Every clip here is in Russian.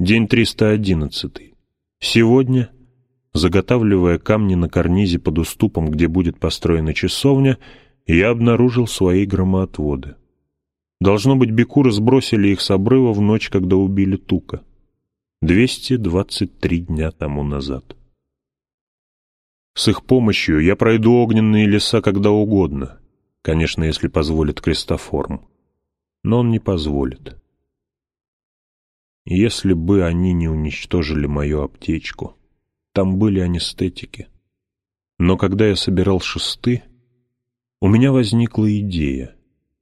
День 311. Сегодня, заготавливая камни на карнизе под уступом, где будет построена часовня, я обнаружил свои громоотводы. Должно быть, бикуры сбросили их с обрыва в ночь, когда убили Тука. 223 дня тому назад. С их помощью я пройду огненные леса когда угодно, конечно, если позволит Кристоформ. Но он не позволит. Если бы они не уничтожили мою аптечку, там были анестетики. Но когда я собирал шесты, у меня возникла идея.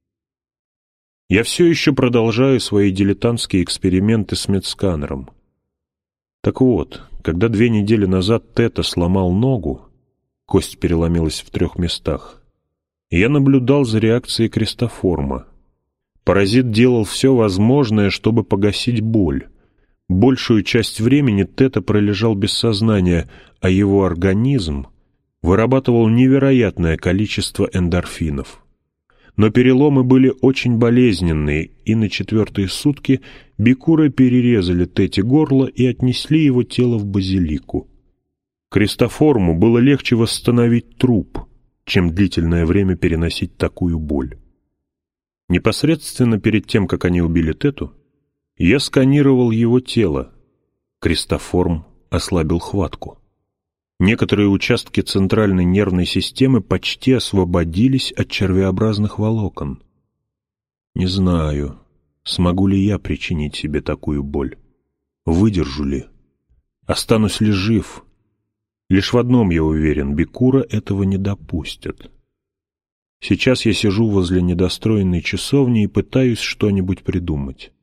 Я все еще продолжаю свои дилетантские эксперименты с медсканером. Так вот, когда 2 недели назад Тета сломал ногу, кость переломилась в 3 местах, я наблюдал за реакцией Кристоформа. Паразит делал все возможное, чтобы погасить боль. Большую часть времени Тета пролежал без сознания, а его организм вырабатывал невероятное количество эндорфинов. Но переломы были очень болезненные, и на 4-е сутки бикуры перерезали Тете горло и отнесли его тело в базилику. Кристоформу было легче восстановить труп, чем длительное время переносить такую боль. Непосредственно перед тем, как они убили Тету, я сканировал его тело. Кристоформ ослабил хватку. Некоторые участки центральной нервной системы почти освободились от червеобразных волокон. Не знаю, смогу ли я причинить себе такую боль. Выдержу ли? Останусь ли жив? Лишь в одном я уверен, бикура этого не допустят. Сейчас я сижу возле недостроенной часовни и пытаюсь что-нибудь придумать.